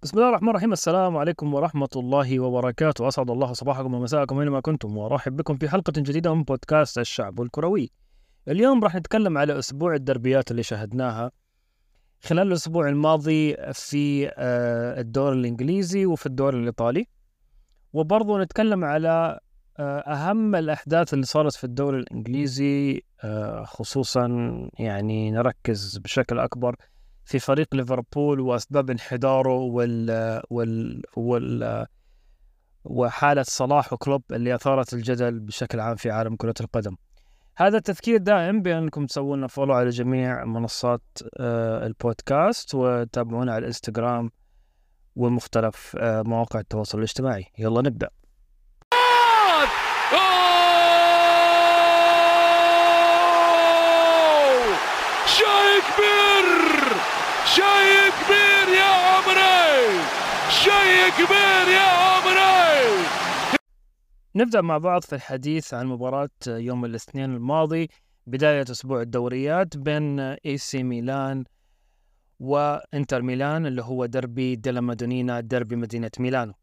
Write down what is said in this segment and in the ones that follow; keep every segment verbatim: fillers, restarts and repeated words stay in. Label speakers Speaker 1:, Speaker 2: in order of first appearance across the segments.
Speaker 1: بسم الله الرحمن الرحيم. السلام عليكم ورحمة الله وبركاته. أسعد الله صباحكم ومساءكم أينما كنتم، وأرحب بكم في حلقة جديدة من بودكاست الشعب الكروي. اليوم راح نتكلم على أسبوع الدربيات اللي شاهدناها خلال الأسبوع الماضي في الدوري الإنجليزي وفي الدوري الإيطالي، وبرضو نتكلم على أهم الأحداث اللي صارت في الدوري الإنجليزي، خصوصا يعني نركز بشكل أكبر في فريق ليفربول وأسباب انحداره وال وال وال وحالة صلاح وكلوب اللي أثارت الجدل بشكل عام في عالم كرة القدم. هذا التذكير دائم بأنكم تسوون لنا فولو على جميع منصات البودكاست، وتابعونا على الانستغرام ومختلف مواقع التواصل الاجتماعي. يلا نبدأ.
Speaker 2: شيء كبير شيء كبير يا عمري، شيء كبير يا عمري.
Speaker 1: نبدأ مع بعض في الحديث عن مباراة يوم الاثنين الماضي، بداية أسبوع الدوريات بين اي سي ميلان وانتر ميلان، اللي هو دربي ديلا مادونينا، دربي مدينة ميلانو.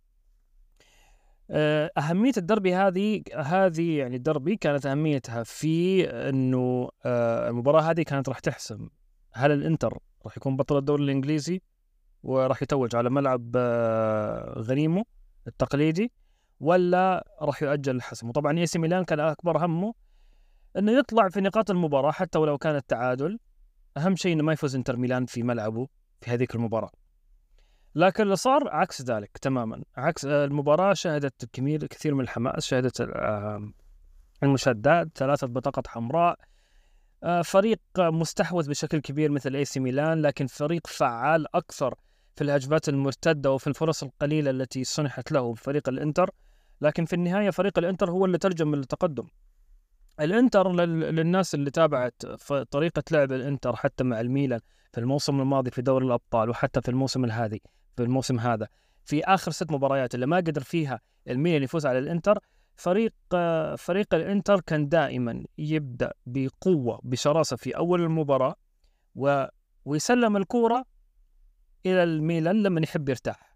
Speaker 1: أهمية الدربي هذه هذه يعني الدربي كانت أهميتها في أنه المباراة هذه كانت راح تحسم هل الانتر راح يكون بطل الدوري الإنجليزي وراح يتوج على ملعب غريمه التقليدي، ولا راح يؤجل الحسم. وطبعا اي سي ميلان كان أكبر همه أنه يطلع في نقاط المباراة حتى ولو كان التعادل. أهم شيء أنه ما يفوز انتر ميلان في ملعبه في هذه المباراة. لكن اللي صار عكس ذلك تماما. عكس المباراة شهدت كمية كثير من الحماس، شهدت المشادات، ثلاثة بطاقة حمراء، فريق مستحوذ بشكل كبير مثل اي سي ميلان، لكن فريق فعال أكثر في الهجمات المرتدة وفي الفرص القليلة التي صنحت له فريق الانتر. لكن في النهاية فريق الانتر هو اللي ترجم من التقدم. الانتر للناس اللي تابعت طريقة لعب الانتر حتى مع الميلان في الموسم الماضي في دوري الأبطال، وحتى في الموسم الهذي في الموسم هذا في آخر ست مباريات اللي ما قدر فيها الميلان يفوز على الانتر، فريق فريق الانتر كان دائما يبدأ بقوة بشراسة في أول المباراة و ويسلم الكرة إلى الميلان لما يحب يرتاح.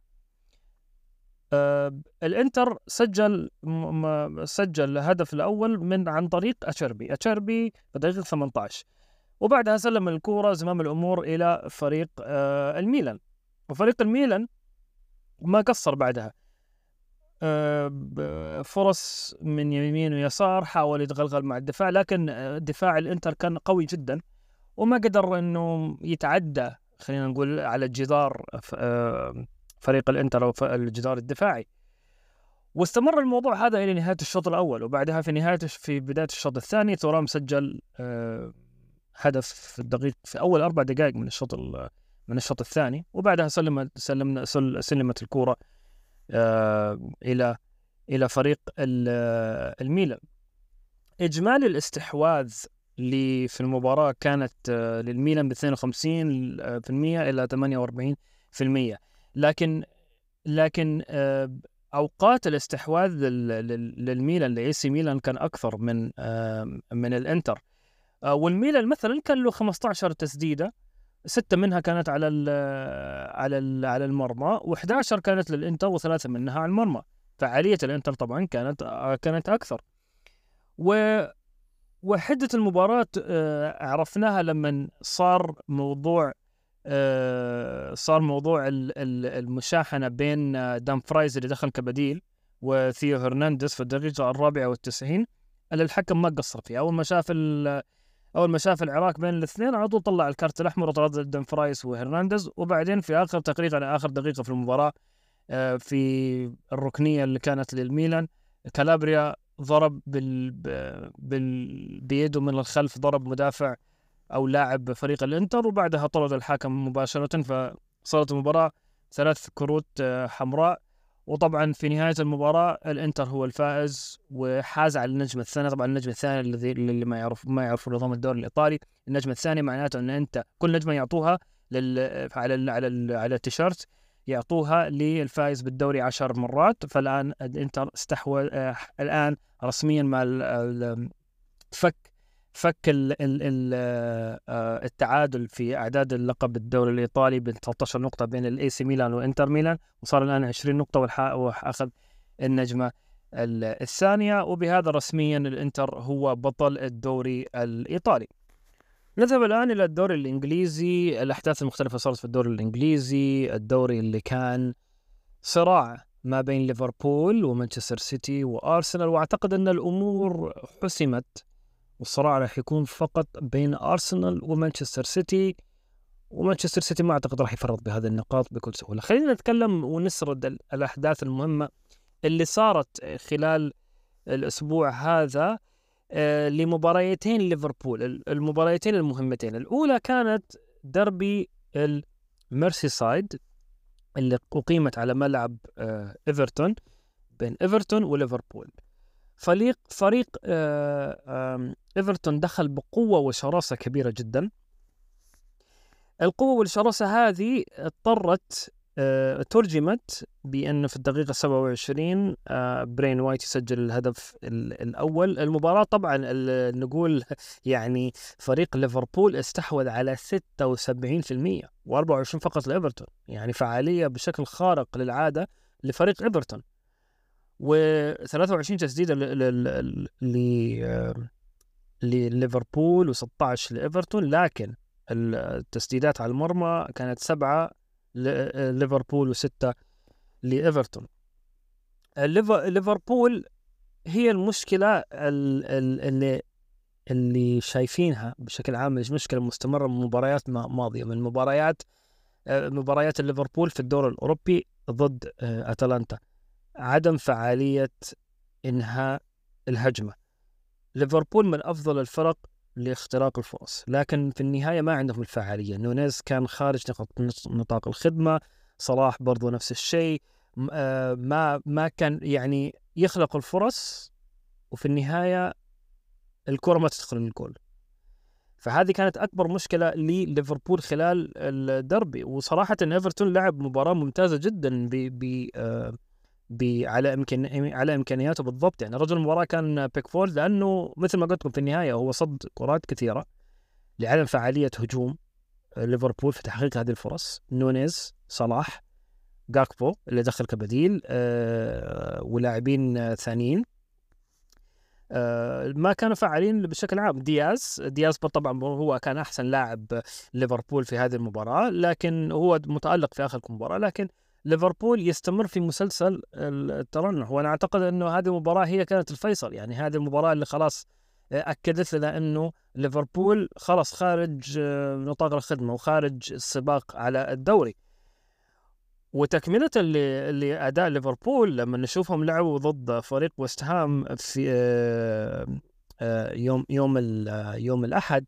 Speaker 1: آه الانتر سجل م- سجل الهدف الأول من عن طريق أشربي أشربي في دقيقة ثمانية عشر، وبعدها سلم الكرة زمام الأمور إلى فريق آه الميلان. وفريق الميلان ما قصر بعدها، آه فرص من يمين ويسار، حاول يتغلغل مع الدفاع، لكن دفاع الانتر كان قوي جدا وما قدر أنه يتعدى، خلينا نقول، على الجدار آه فريق الانتر أو الجدار الدفاعي. واستمر الموضوع هذا إلى نهاية الشوط الأول، وبعدها في نهاية في بداية الشوط الثاني تورام سجل آه هدف في الدقيقة في أول أربع دقائق من الشوط من الشوط الثاني، وبعدها سلم سلمنا سلمت الكرة آه إلى إلى فريق الميلان. إجمالي الاستحواذ اللي في المباراة كانت آه للميلان ب اثنين وخمسين بالمئة إلى ثمانية وأربعين بالمئة، لكن لكن آه أوقات الاستحواذ للميلان لإي سي ميلان كان أكثر من آه من الإنتر. آه والميلان مثلا كان له خمسة عشر تسديدة، ستة منها كانت على ال على ال على المرمى، وإحدى عشر كانت للإنتر وثلاثة منها على المرمى. فعالية الإنتر طبعا كانت آه كانت أكثر. و وحدة المباراة آه عرفناها لما صار موضوع آه صار موضوع المشاحنة بين دامفرايز اللي دخل كبديل وثيو هرنانديز في الدقيقة الرابعة والتسعين، اللي الحكم ما قصر فيها. أول ما شاف أول ما شاف العراك بين الاثنين على طول طلع الكارت الأحمر وطرد دامفرايز وهرنانديز. وبعدين في آخر تقريبا آخر دقيقة في المباراة آه في الركنية اللي كانت للميلان، كالابريا ضرب بال... بال... بيده من الخلف، ضرب مدافع أو لاعب فريق الإنتر، وبعدها طرد الحكم مباشرة، فصارت المباراة ثلاث كروت حمراء. وطبعا في نهاية المباراة الإنتر هو الفائز وحاز على النجم الثاني. طبعا النجم الثاني الذي اللي ما يعرف ما يعرف نظام الدوري الإيطالي، النجم الثاني معناته أن أنت كل نجمة يعطوها لل... على ال... على ال... على التيشيرت يعطوها للفائز بالدوري عشر مرات. فالآن الإنتر استحوذ آه الآن رسميا مع ال... ال... فك فك ال ال ال التعادل في أعداد اللقب الدوري الإيطالي ب ثلاثة عشر نقطة بين الإي سي ميلان وإنتر ميلان، وصار الآن عشرين نقطة وأخذ النجمة الثانية، وبهذا رسميا الإنتر هو بطل الدوري الإيطالي. نذهب الآن إلى الدوري الإنجليزي. الأحداث المختلفة صارت في الدوري الإنجليزي، الدوري اللي كان صراع ما بين ليفربول ومانشستر سيتي وأرسنال، وأعتقد أن الأمور حسمت، والصراع راح يكون فقط بين أرسنال ومانشستر سيتي، ومانشستر سيتي ما أعتقد راح يفرط بهذه النقاط بكل سهولة. خلينا نتكلم ونسرد الأحداث المهمة اللي صارت خلال الأسبوع هذا لمباريتين ليفربول، المباريتين المهمتين. الأولى كانت دربي الميرسيسايد اللي أقيمت على ملعب إيفرتون، بين إيفرتون وليفربول. فريق فريق إيفرتون دخل بقوة وشراسة كبيرة جدا. القوة والشراسة هذه اضطرت أه ترجمت بأن في الدقيقة سبعة وعشرين أه برين وايت يسجل الهدف الأول. المباراة طبعا نقول يعني فريق ليفربول استحوذ على ستة وسبعين بالمئة وأربعة وعشرين فقط لإيفرتون، يعني فعالية بشكل خارق للعادة لفريق إيفرتون، وثلاثة وعشرين تسديدة لليفربول وستة عشر لإيفرتون، لكن التسديدات على المرمى كانت سبعة ليفربول وستة لإيفرتون. ليفربول هي المشكلة اللي اللي شايفينها بشكل عام، مش مشكلة مستمرة من مباريات ماضية، من مباريات مباريات ليفربول في الدوري الأوروبي ضد أتلانتا، عدم فعالية إنهاء الهجمة. ليفربول من أفضل الفرق لاختراق الفرص، لكن في النهاية ما عندهم الفعالية. نونيز كان خارج نطاق الخدمة، صلاح برضو نفس الشيء، ما ما كان يعني يخلق الفرص، وفي النهاية الكرة ما تدخل الجول. فهذه كانت أكبر مشكلة لليفربول خلال الدربي. وصراحة إيفرتون لعب مباراة ممتازة جدا ب ب ب على إمكان على إمكانياته بالضبط. يعني رجل المباراة كان بيكفورد، لأنه مثل ما قلت لكم في النهاية هو صد كرات كثيرة لعدم فعالية هجوم ليفربول في تحقيق هذه الفرص. نونيز، صلاح، جاكبو اللي دخل كبديل أه ولاعبين ثانيين أه ما كانوا فعالين بشكل عام. دياز دياز طبعا هو كان أحسن لاعب ليفربول في هذه المباراة، لكن هو متألق في آخر المباراة. لكن ليفربول يستمر في مسلسل الترنح، وأنا أعتقد أنه هذه المباراة هي كانت الفيصل. يعني هذه المباراة اللي خلاص أكدت لنا أنه ليفربول خلاص خارج نطاق الخدمة وخارج السباق على الدوري. وتكملة اللي أداء ليفربول لما نشوفهم لعبوا ضد فريق ويست هام في يوم يوم يوم الأحد،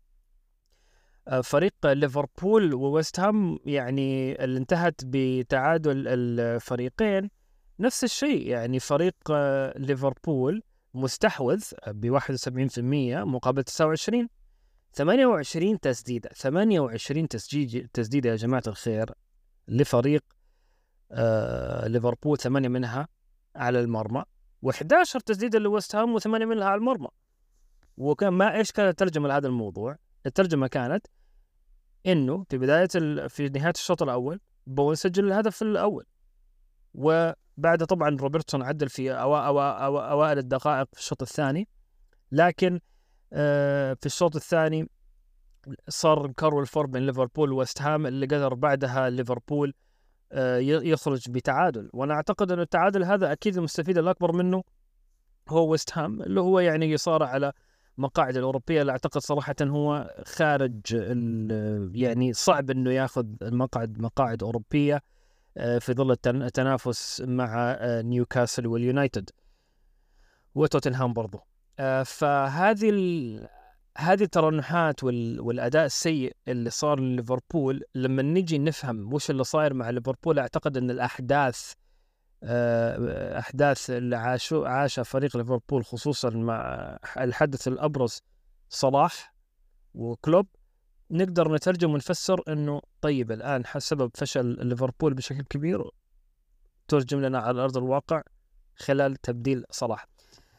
Speaker 1: فريق ليفربول وويست هام يعني اللي انتهت بتعادل الفريقين نفس الشيء. يعني فريق ليفربول مستحوذ ب واحد وسبعين بالمئة مقابل تسعة وعشرين، ثمانية وعشرين تسديدة ثمانية وعشرين تسديدة يا جماعة الخير لفريق آه ليفربول، ثمانية منها على المرمى، وإحدى عشرة تسديدة لويست هام وثمانية منها على المرمى. وكان ما إيش كانت الترجمة لهذا الموضوع؟ الترجمة كانت إنه في بداية ال... في نهاية الشوط الأول بون سجل الهدف الأول، وبعد طبعا روبرتسون عدل في أوا... أوا... أوا... أوائل الدقائق في الشوط الثاني، لكن آه في الشوط الثاني صار كارول فور بين ليفربول وويست هام اللي قدر بعدها ليفربول آه يخرج بتعادل. وأنا أعتقد أن التعادل هذا أكيد المستفيد الأكبر منه هو ويست هام، اللي هو يعني يصارع على مقاعد الأوروبية، اللي أعتقد صراحة هو خارج يعني صعب أنه يأخذ المقعد مقاعد أوروبية في ظل التنافس مع نيوكاسل واليونايتد وتوتنهام برضو. فهذه هذه الترنحات والأداء السيء اللي صار لليفربول، لما نجي نفهم وش اللي صاير مع ليفربول، أعتقد أن الأحداث أحداث اللي عاشوا عاشها فريق ليفربول خصوصا مع الحدث الأبرز صلاح وكلوب، نقدر نترجم ونفسر أنه طيب الآن سبب فشل ليفربول بشكل كبير ترجم لنا على أرض الواقع خلال تبديل صلاح.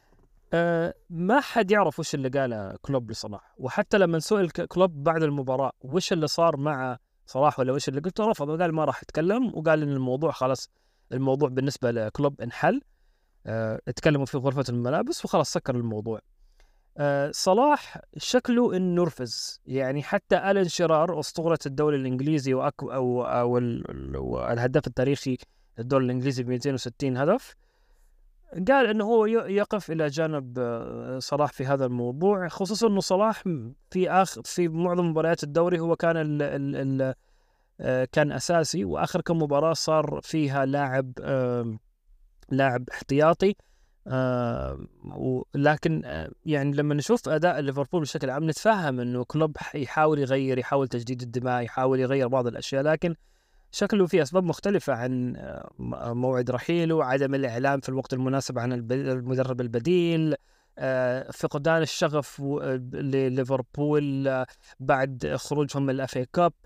Speaker 1: أه ما حد يعرف وش اللي قاله كلوب لصلاح، وحتى لما سئل كلوب بعد المباراة وش اللي صار مع صلاح ولا وش اللي قلته، رفض وقال ما راح اتكلم، وقال ان الموضوع خلاص، الموضوع بالنسبة لكلوب انحل. أه اتكلموا في غرفة الملابس وخلاص سكر الموضوع. أه صلاح شكله انه نرفز، يعني حتى ألان شيرار اسطورة الدوري الانجليزي وأك او او الهداف التاريخي للدوري الانجليزي ب مئتين وستين هدف، قال انه هو يقف الى جانب صلاح في هذا الموضوع، خصوصا انه صلاح في اخر في معظم مباريات الدوري هو كان ال ال ال كان اساسي، واخر كم مباراه صار فيها لاعب لاعب احتياطي. لكن يعني لما نشوف اداء ليفربول بشكل عام نتفهم انه كلوب يحاول يغير، يحاول تجديد الدماء، يحاول يغير بعض الاشياء، لكن شكله في أسباب مختلفة عن موعد رحيله، وعدم الإعلام في الوقت المناسب عن المدرب البديل، فقدان الشغف لليفربول بعد خروجهم من الأف اي كاب.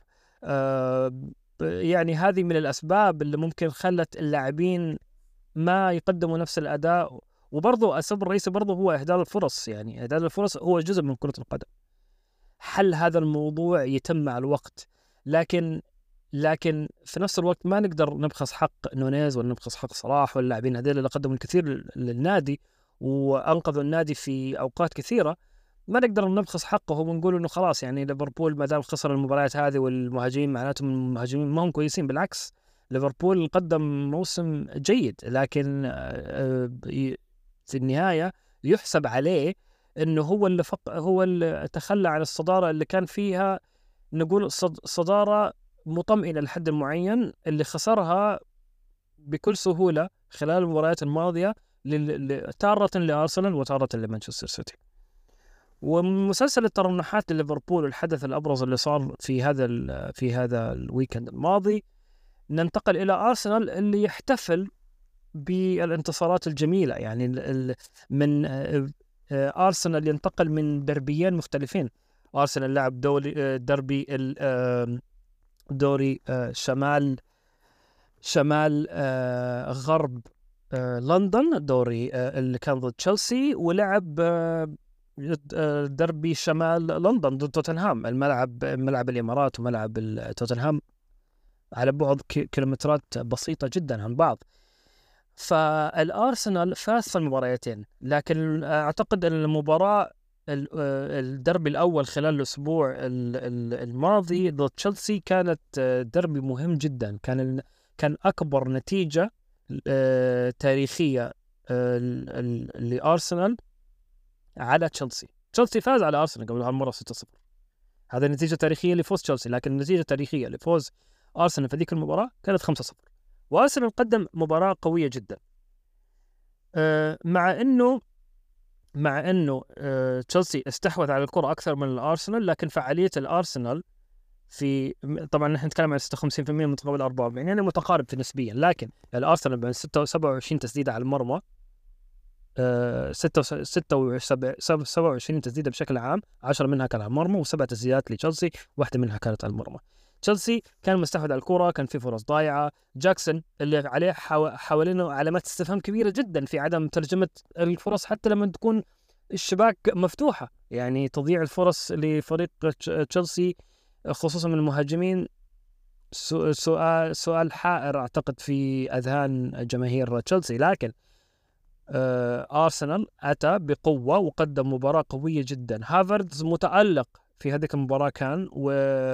Speaker 1: يعني هذه من الأسباب اللي ممكن خلت اللاعبين ما يقدموا نفس الأداء. وبرضو السبب الرئيسي برضو هو إهدار الفرص، يعني إهدار الفرص هو جزء من كرة القدم. حل هذا الموضوع يتم مع الوقت، لكن لكن في نفس الوقت ما نقدر نبخس حق نونيز ولا نبخس حق صلاح واللاعبين هذول اللي قدموا الكثير للنادي وأنقذوا النادي في أوقات كثيرة. ما نقدر نبخس حقه ونقول إنه خلاص يعني ليفربول ما دام خسر المباريات هذه والمهاجمين معناتهم المهاجمين ما هم كويسين، بالعكس ليفربول قدم موسم جيد، لكن في النهاية يحسب عليه إنه هو اللي فق هو اللي تخلى عن الصدارة اللي كان فيها، نقول صدارة مطمئنة لحد معين اللي خسرها بكل سهولة خلال المباريات الماضية تارة لأرسنال وتارة لمانشستر سيتي. ومسلسل الترنحات لليفربول الحدث الأبرز اللي صار في هذا في هذا الويكند الماضي، ننتقل إلى أرسنال اللي يحتفل بالانتصارات الجميلة. يعني من أرسنال ينتقل من دربيين مختلفين. أرسنال لعب دولي دربي دوري شمال شمال غرب لندن، دوري اللي كان ضد تشيلسي، ولعب دربي شمال لندن ضد توتنهام، الملعب ملعب الإمارات وملعب توتنهام على بعد كيلومترات بسيطة جدا عن بعض. فالأرسنال فاز في المباريتين، لكن أعتقد أن المباراة الدربي الأول خلال الأسبوع الماضي ضد تشيلسي كانت دربي مهم جدا، كان كان أكبر نتيجة تاريخية لأرسنال على تشيلسي. تشيلسي فاز على أرسنال قبل هالمرة ستة صفر، هذا نتيجة تاريخية لفوز تشيلسي، لكن النتيجة التاريخية لفوز أرسنال في ذيك المباراة كانت خمسة صفر. وأرسنال قدم مباراة قوية جدا، مع إنه مع انه تشيلسي استحوذ على الكرة اكثر من الارسنال، لكن فعالية الارسنال في طبعا نحن نتكلم عن ستة وخمسين بالمئة مقابل أربعة وأربعين، يعني متقارب في نسبيا، لكن الارسنال بين ستة وسبعة وعشرين تسديدة على المرمى، ستة وسبعة وعشرين تسديدة بشكل عام، عشرة منها كان على المرمى وسبع تسديدات لتشيلسي، واحدة منها كانت على المرمى. تشيلسي كان مستحوذ على الكرة، كان في فرص ضايعة. جاكسون اللي عليه حوالينه علامات استفهام كبيرة جدا في عدم ترجمة الفرص حتى لما تكون الشباك مفتوحة، يعني تضييع الفرص لفريق تشيلسي خصوصا من المهاجمين سؤال سؤال حائر أعتقد في أذهان جماهير تشيلسي. لكن أرسنال أتى بقوة وقدم مباراة قوية جدا. هافرتز متألق في هذه المباراة كان، و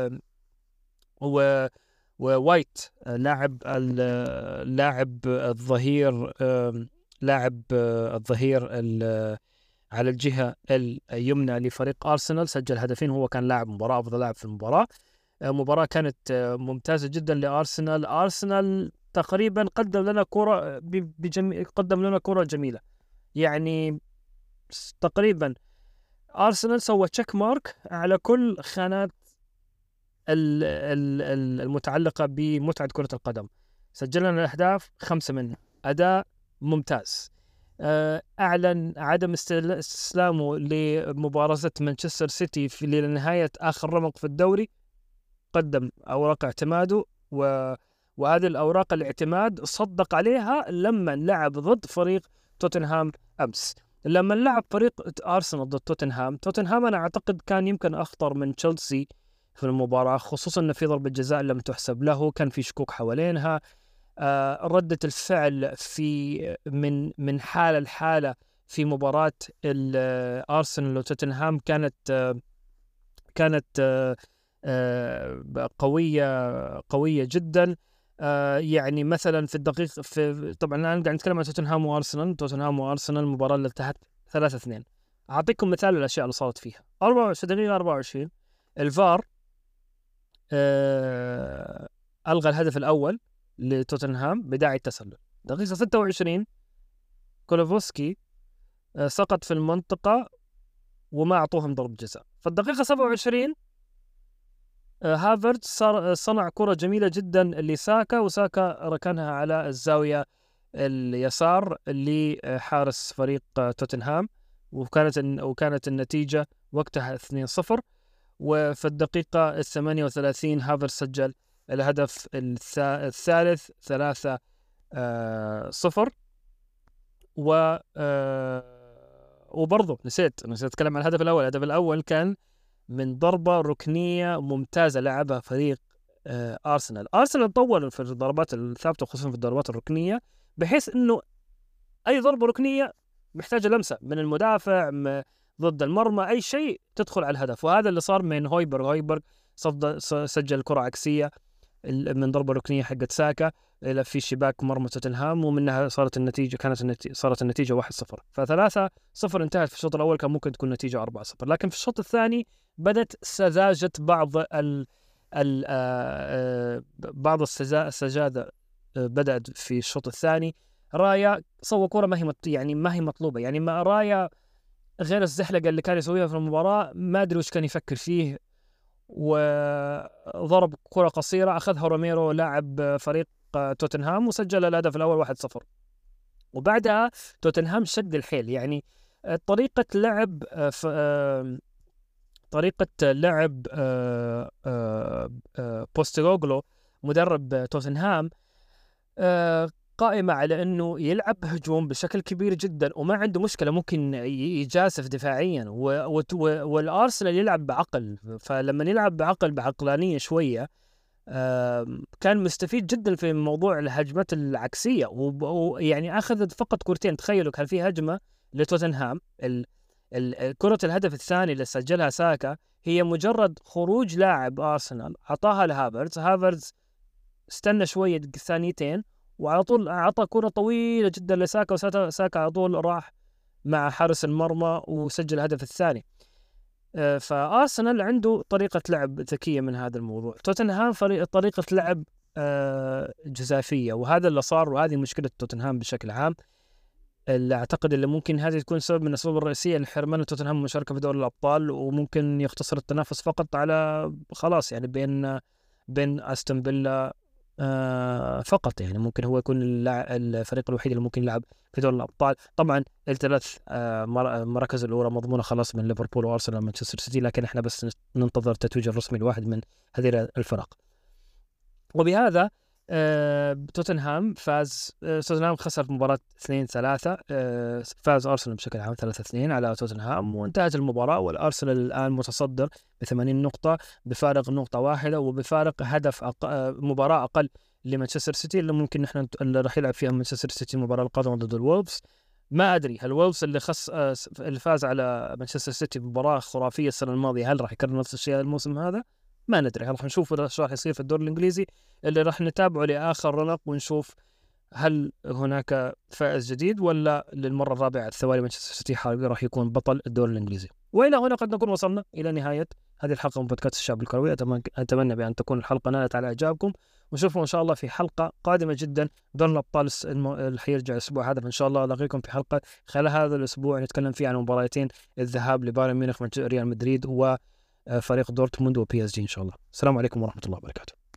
Speaker 1: و ووايت لاعب اللاعب الظهير لاعب الظهير على الجهة اليمنى لفريق أرسنال سجل هدفين، هو كان لاعب مباراة، أفضل لاعب في المباراة. مباراة كانت ممتازة جدا لأرسنال. أرسنال تقريبا قدم لنا كرة بجميل قدم لنا كرة جميلة، يعني تقريبا أرسنال سوى تشيك مارك على كل خانات المتعلقة بمتعة كرة القدم. سجلنا الأهداف خمسة منها، أداء ممتاز. أعلن عدم استسلامه لمبارزة مانشستر سيتي في لنهاية آخر رمق في الدوري، قدم أوراق اعتماده، و... وهذه الأوراق الاعتماد صدق عليها لما لعب ضد فريق توتنهام أمس. لما لعب فريق أرسنال ضد توتنهام، توتنهام أنا أعتقد كان يمكن أخطر من تشيلسي في المباراة، خصوصا أن في ضربة جزاء لم تحسب له، كان في شكوك حوالينها. آه ردة الفعل في من من حالة لحالة في مباراة أرسنال وتوتنهام كانت آه كانت آه آه قوية قوية جدا. آه يعني مثلا في الدقيقة في طبعا أنا قاعد نتكلم عن توتنهام وأرسنال توتنهام وأرسنال المباراة اللي انتهت ثلاثة اثنين. أعطيكم مثال الأشياء اللي صارت فيها. أربعة وعشرين دقيقة أربعة وعشرين الفار آه ألغى الهدف الأول لتوتنهام بداعي التسلل. دقيقة ستة وعشرين كولوفسكي آه سقط في المنطقة وما أعطوهم ضرب جزاء. فالدقيقة سبعة وعشرين آه هافرتز صار صنع كرة جميلة جدا لساكا، وساكا ركنها على الزاوية اليسار لحارس فريق آه توتنهام، وكانت وكانت النتيجة وقتها اثنين صفر. وفي الدقيقة الثمانية وثلاثين هافرتز سجل الهدف الثالث ثلاثة صفر. و وبرضه نسيت نسيت أتكلم عن الهدف الأول. الهدف الأول كان من ضربة ركنية ممتازة لعبها فريق أرسنال. أرسنال طول في الضربات الثابتة خصوصا في الضربات الركنية، بحيث إنه أي ضربة ركنية محتاجة لمسة من المدافع ضد المرمى، أي شيء تدخل على الهدف. وهذا اللي صار من هويبرغ. هويبرغ سجل كرة عكسية من ضربة ركنية حقت ساكا إلى في شباك مرمى توتنهام، ومنها صارت النتيجة كانت النتيجة صارت النتيجة واحد صفر. فثلاثة صفر انتهت في الشوط الأول، كان ممكن تكون نتيجة أربعة صفر. لكن في الشوط الثاني بدت سذاجة بعض ال ال بعض السجادة بدأت في الشوط الثاني. رايا سوى كرة ما هي يعني ما هي مطلوبة، يعني ما رايا غير الزحلقة اللي كان يسويها في المباراة، ما أدري وش كان يفكر فيه، وضرب كرة قصيرة أخذها روميرو لاعب فريق توتنهام وسجل الهدف الأول واحد صفر. وبعدها توتنهام شد الحيل، يعني طريقة لعب طريقة لعب بوستيغوغلو مدرب توتنهام قائمة على أنه يلعب هجوم بشكل كبير جدا وما عنده مشكلة، ممكن يجاسف دفاعيا، والأرسنال يلعب بعقل. فلما يلعب بعقل بعقلانية شوية كان مستفيد جدا في موضوع الهجمات العكسية، ويعني أخذ فقط كرتين. تخيلوا كان في هجمة لتوتنهام، كرة الهدف الثاني اللي سجلها ساكا هي مجرد خروج لاعب أرسنال عطاها لهافرتز. هافرتز استنى شوية ثانيتين وعلى طول أعطى كرة طويلة جدا لساكا، وساكا على طول راح مع حارس المرمى وسجل الهدف الثاني. فأرسنال عنده طريقة لعب ذكية من هذا الموضوع. توتنهام طريقة لعب جزافية، وهذا اللي صار، وهذه مشكلة توتنهام بشكل عام. اللي أعتقد اللي ممكن هذه تكون سبب من الأسباب الرئيسية لحرمان توتنهام مشاركة في دوري الأبطال، وممكن يختصر التنافس فقط على خلاص يعني بين بين أستون فيلا آه فقط. يعني ممكن هو يكون الفريق الوحيد اللي ممكن يلعب في دوري الأبطال. طبعا الثلاث آه مراكز الأولى مضمونة خلاص من ليفربول وأرسنال ومانشستر سيتي، لكن احنا بس ننتظر التتويج الرسمي لواحد من هذه الفرق. وبهذا آه توتنهام فاز. آه توتنهام خسر مباراة اثنين ثلاثة. آه فاز أرسنال بشكل عام ثلاثة اثنين على توتنهام، وانتهت المباراة، والأرسنال الآن متصدر بثمانين نقطة بفارق نقطة واحدة، وبفارق هدف أق... آه مباراة أقل لمانشستر سيتي اللي ممكن نحن اللي راح يلعب فيها مانشستر سيتي المباراة القادمة ضد الولفز. ما أدري هل الولفز اللي خص آه اللي فاز على مانشستر سيتي بمباراة خرافية السنة الماضية هل راح يكرر نفس الشيء الموسم هذا؟ ما ندري. راح نشوف ايش راح يصير في الدوري الانجليزي اللي راح نتابعه لاخر رنق، ونشوف هل هناك فائز جديد ولا للمره الرابعه على التوالي مانشستر سيتي راح يكون بطل الدوري الانجليزي. والى هنا قد نكون وصلنا الى نهايه هذه الحلقه من بودكاست الشعب الكروي. اتمنى بان تكون الحلقه نالت على اعجابكم، ونشوفكم ان شاء الله في حلقه قادمه جدا. دوري الابطال اللي حيرجع الاسبوع هذا، ان شاء الله الاقيكم في حلقه خلال هذا الاسبوع نتكلم فيه عن مباراتين الذهاب لبايرن ميونخ ريال مدريد و فريق دورتموند وبي اس جي ان شاء الله. السلام عليكم ورحمة الله وبركاته.